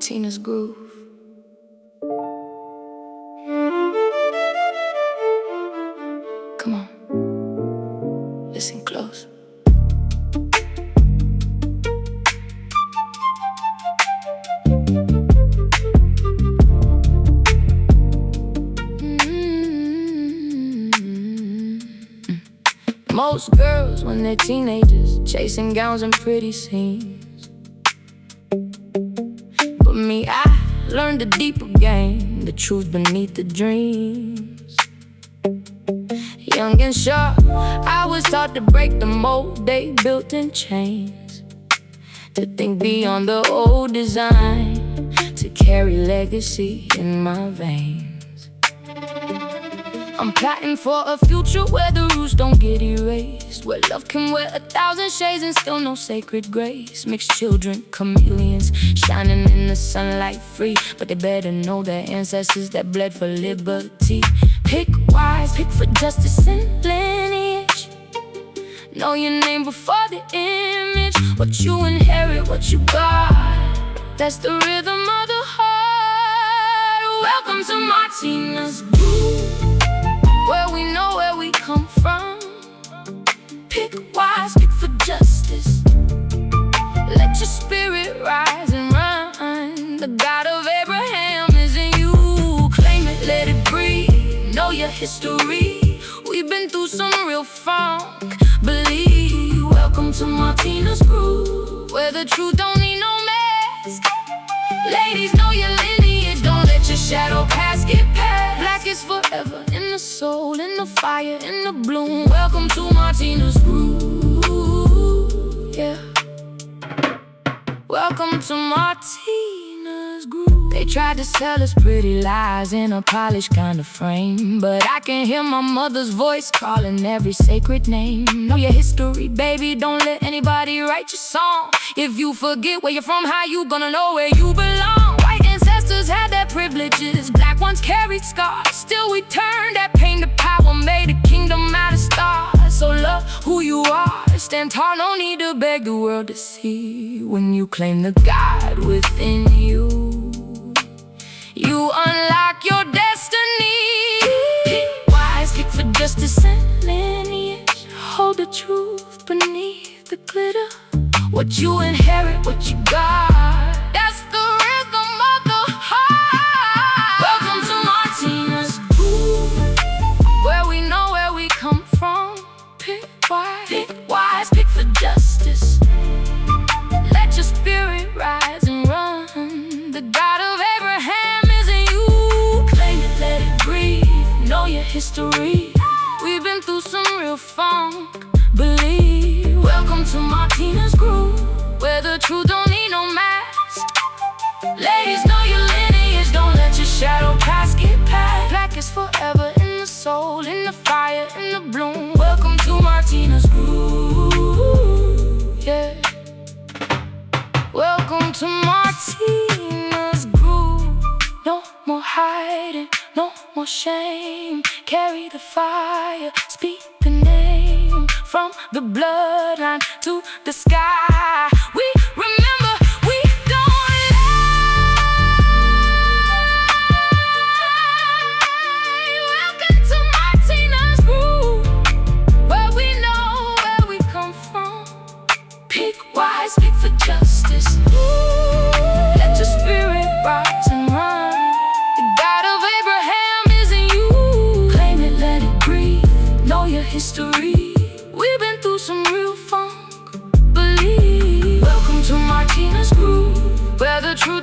Martina's groove. Come on, listen close. Most girls, when they're teenagers, chasing gowns and pretty scenes. But me, I learned a deeper game, the truth beneath the dreams. Young and sharp, I was taught to break the mold they built in chains, to think beyond the old design, to carry legacy in my veins. I'm plotting for a future where the roots don't get erased, where love can wear 1,000 shades and still no sacred grace. Mixed children, chameleons, shining in the sunlight free, but they better know their ancestors that bled for liberty. Pick wise, pick for justice and lineage. Know your name before the image. What you inherit, what you got, that's the rhythm of the heart. Welcome to Martina's groove, where we know where we come from. Pick wise, pick for justice. Let your spirit rise and run. The God of Abraham is in you. Claim it, let it breathe. Know your history. We've been through some real funk. Believe. Welcome to Martina's groove, where the truth don't need no mask. Ladies, know your lineage. Don't let your shadow past get past. Black is forever, in the soul, in the fire, in the bloom. Welcome to Martina's groove, yeah. Welcome to Martina's groove. They tried to sell us pretty lies in a polished kind of frame, but I can hear my mother's voice calling every sacred name. Know your history, baby, don't let anybody write your song. If you forget where you're from, how you gonna know where you belong? White ancestors had their privileges, black ones carried scars. Still we turned that pain to power, made a kingdom out of stars. So love who you are, stand tall, no need to beg the world to see. When you claim the God within you, you unlock your destiny. Pick wise, pick for justice and lineage. Hold the truth beneath the glitter. What you inherit, what you got, that's the rhythm of the heart. Welcome to Martina's groove, where we know where we come from. Pick wise, pick for justice. Let your spirit rise and run. The God of Abraham is in you. Claim it, let it breathe. Know your history. We've been through some real funk. Believe. Welcome to Martina's groove, where the truth don't need no mask. Ladies, know your lineage. Don't let your shadow past get past. Black is forever, in the soul, in the fire, in the bloom. Welcome to Martina's groove, yeah. Welcome to Martina's groove. No more hiding, no more shame. Carry the fire, speak the name. From the bloodline to the sky, we remember, we don't lie. Welcome to Martina's groove, where we know where we come from. Pick wise, pick for justice. Let your spirit rise and run. The God of Abraham is in you. Claim it, let it breathe. Know your history. We've been through some real funk. Believe. Welcome to Martina's groove, where the truth